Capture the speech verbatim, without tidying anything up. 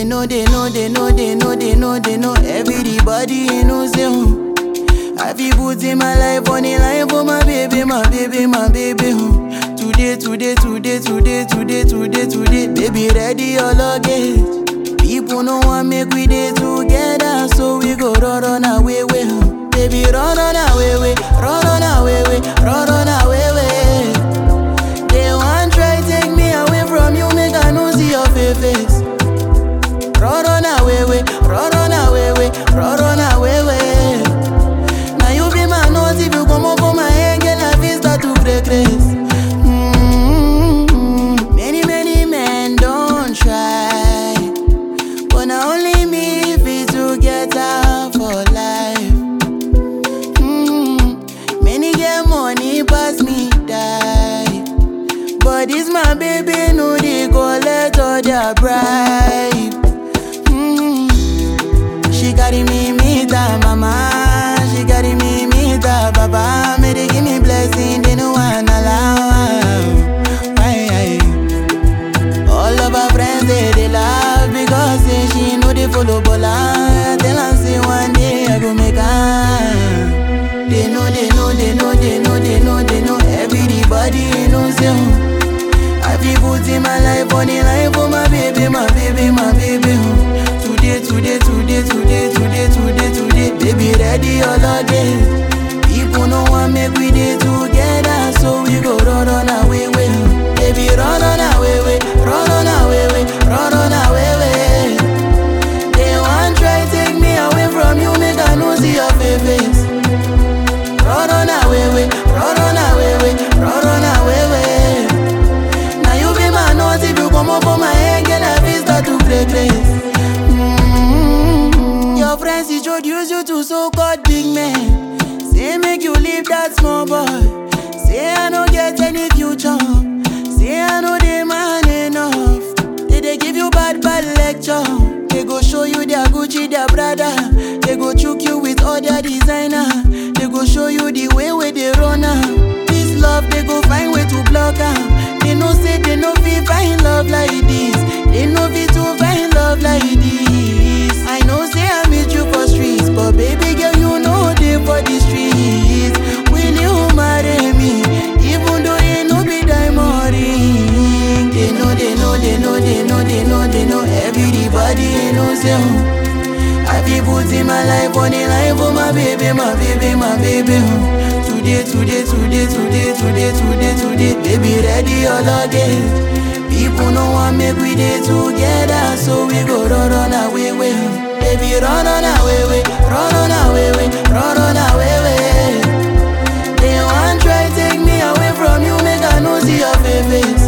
know, they know, they know, they know, they know, they know. Everybody knows you. I feel put in my life on the line for my baby, my baby, my baby. Today, today, today, today, today, today, today, baby, ready your luggage. People no want make we day together, so we go run on away way. Baby, run on away way, run on away way, run on away way. They want try take me away from you, make I no see your face. Run on away way, run on away way, run on away way. Now you be my nose if you come up for my head, girl, I feel start to break grace. Mm-hmm. Many many men don't try, but now only me fit to get out for life. Mm-hmm. Many get money pass me die, but this my baby no they collect all their bribe. Mm-hmm. She carry me meet her mama, she carry me meet her papa. May they give me blessing, they no one allow. Why, why? All of her friends they they laugh because say she know they follow Bola. Tell her say one day I go make her. They know, they know, they know, they know, they know, they know. Everybody knows you. I feel put in my life on the line for my baby, my baby, my baby. Today, today, today, today, today, today, today, baby, ready your luggage. People no want make we day together, so we go run on away way. Baby, run on away way, run on away way, run on away way. They want try take me away from you, make I no see your face. Run on away way, run on away way, run on away way. Now you be my nose if you come up for my head, girl, I feel start to break grace. Mm-hmm. Your friends introduce you to so-called big men, say make you leave that small boy. Say I don't get any future, say I know they man enough. They they give you bad bad lecture. They go show you their Gucci, their Prada. They go choke you with all their designer. They go show you the way where they run am. This love they go find way to block am. They know say they know fi find love like this. They know fi to find love like this. I know say I meet you for streets, but baby girl you know they for the streets. Will you marry me? Even though you no be diamond ring. They know, they know, they know, they know, they know, they know. Everybody knows you. I feel put in my life on the line for my baby, my baby, my baby. Today, today, today, today, today, today, today, baby, ready your luggage. People no want make we day together, so we go run on away way. Baby, run on away way, run on away way, run on away way. They want try take me away from you, make I no see your face.